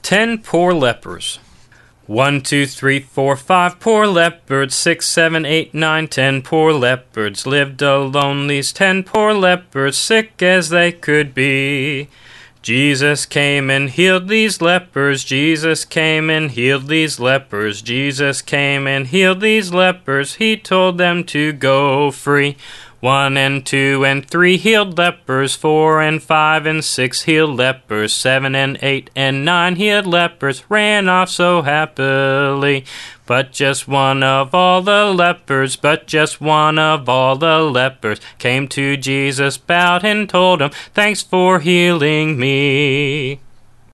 10 poor lepers. 1, 2, 3, 4, 5 poor leopards, 6, 7, 8, 9, 10 poor leopards lived alone. These 10 poor leopards, sick as they could be. Jesus came and healed these lepers. Jesus came and healed these lepers. Jesus came and healed these lepers. He told them to go free. 1 and 2 and 3 healed lepers, 4 and 5 and 6 healed lepers, 7 and 8 and 9 healed lepers, ran off so happily. But just one of all the lepers, came to Jesus, bowed and told him, thanks for healing me.